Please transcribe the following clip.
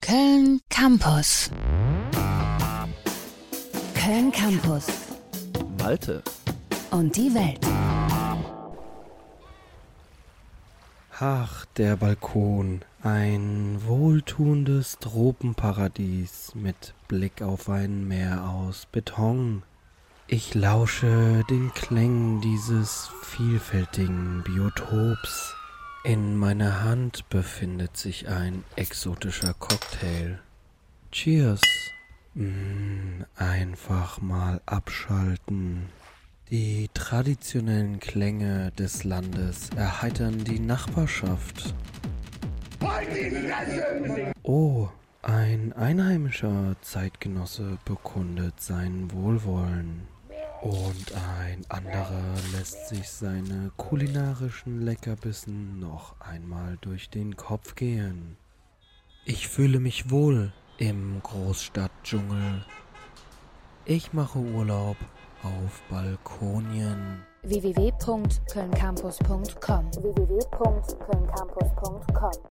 Köln Campus. Köln Campus. Malte. Und die Welt. Ach, der Balkon. Ein wohltuendes Tropenparadies mit Blick auf ein Meer aus Beton. Ich lausche den Klängen dieses vielfältigen Biotops. In meiner Hand befindet sich ein exotischer Cocktail. Cheers. Einfach mal abschalten. Die traditionellen Klänge des Landes erheitern die Nachbarschaft. Oh, ein einheimischer Zeitgenosse bekundet sein Wohlwollen. Und ein anderer lässt sich seine kulinarischen Leckerbissen noch einmal durch den Kopf gehen. Ich fühle mich wohl im Großstadtdschungel. Ich mache Urlaub auf Balkonien. www.kölncampus.com